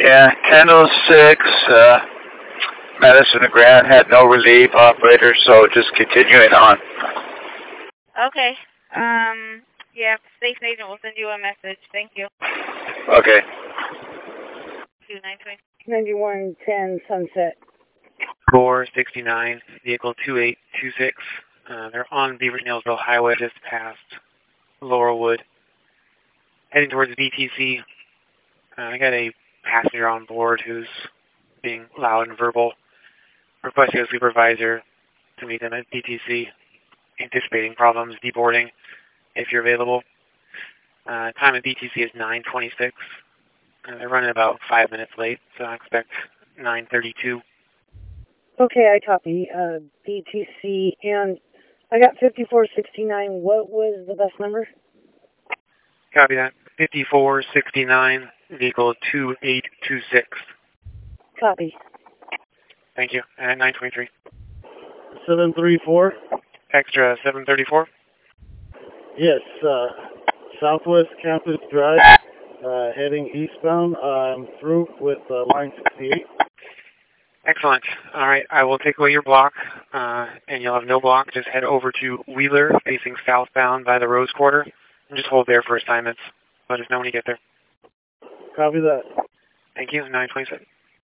Yeah, 1006, Madison and Grant had no relief operator, so just continuing on. Okay. Yeah, station agent will send you a message. Thank you. Okay. 9110 Sunset. 469, vehicle 2826. They're on Beaver Nailsville Highway just past Laurelwood, heading towards BTC. I got a passenger on board who's being loud and verbal, requesting a supervisor to meet them at BTC, anticipating problems deboarding if you're available. Time at BTC is 9:26. They're running about 5 minutes late, so I expect 9:32. Okay, I copy. BTC, and I got 5469. What was the best number? Copy that. 5469, vehicle 2826. Copy. Thank you. At 9:23. 734? Extra 734? Yes, Southwest Campus Drive, heading eastbound. I'm through with line 68. Excellent. All right, I will take away your block, and you'll have no block. Just head over to Wheeler, facing southbound by the Rose Quarter, and just hold there for assignments. Let us know when you get there. Copy that. Thank you. 9:27.